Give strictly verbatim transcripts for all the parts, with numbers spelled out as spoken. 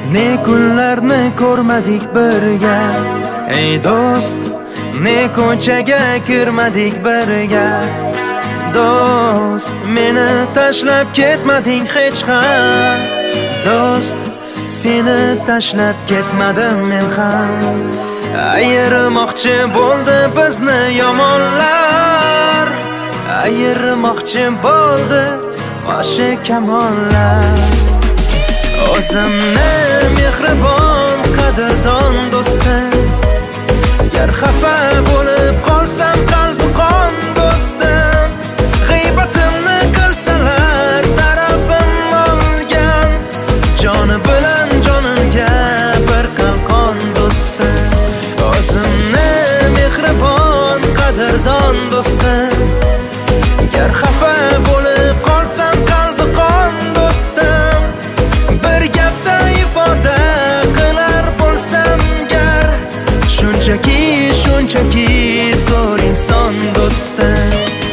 Ne kunlarni ko'rmadik birga, ey do'st, ne ko'chaga kirmadik birga. Do'st, meni tashlab ketmading hech ham. Do'st, seni tashlab ketmadim men ham. Ayirmoqchi bo'ldi bizni yomonlar, ayirmoqchi bo'ldi qoshi kamonlar. O'zimni mehribon qadrdon do'stim, gar xafa bo'lib qolsam qalbi qon do'stim. G'iybatimni qilsalar tarafim olgan, joni bilan jonimga bir qalqon do'stim. O'zimni mehribon qadrdon do'stim, gar xafa bo'lib qolsam qalbi qon do'stim. Bir gapda ifoda qilar bo'lsam gar, shunchaki shunchaki zo'r inson do'stim.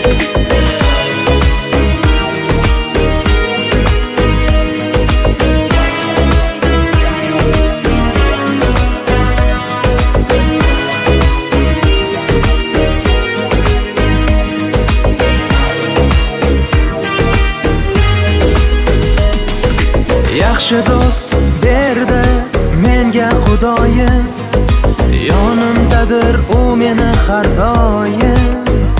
Yaxshi do'st berdi menga Xudoyim, yonimdadir u meni har doim.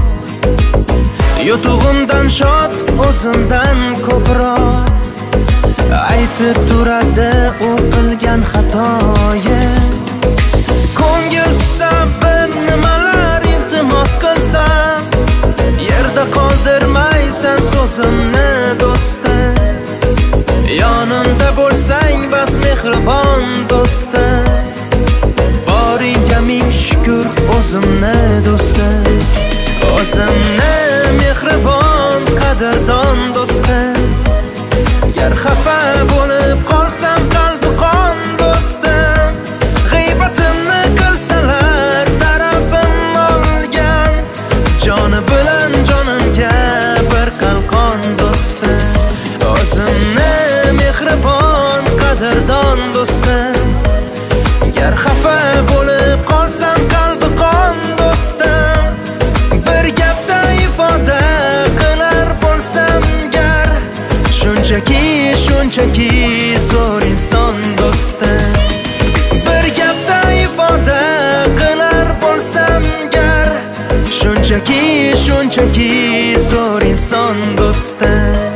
Yutug'imdan shod, o'zimdan ko'proq aytib turadi u qilgan xatoyim. Ko'ngil tusa bir nimalar iltimos qilsam, yerda qoldirmaysan so'zimni do'stim. Yonimda bo'lsang bas mehribon do'stim, boringga ming shukr o'zimni do'stim. O'zimni mehribon qadrdon do'stim, gar xafa bo'lib qolsam qalbi qon do'stim. G'iybatimni qilsalar tarafim olgan, joni bilan jonimga bir qalqon do'stim. O'zimni mehribon qadrdon do'stim, gar xafa bo'lib qolsam qalbi qon do'stim. Bir gapda ifoda qilar bo'lsam gar, shunchaki shunchaki zo'r inson do'stim. Bir gapda ifoda qilar bo'lsam gar, shunchaki shunchaki zo'r inson do'stim.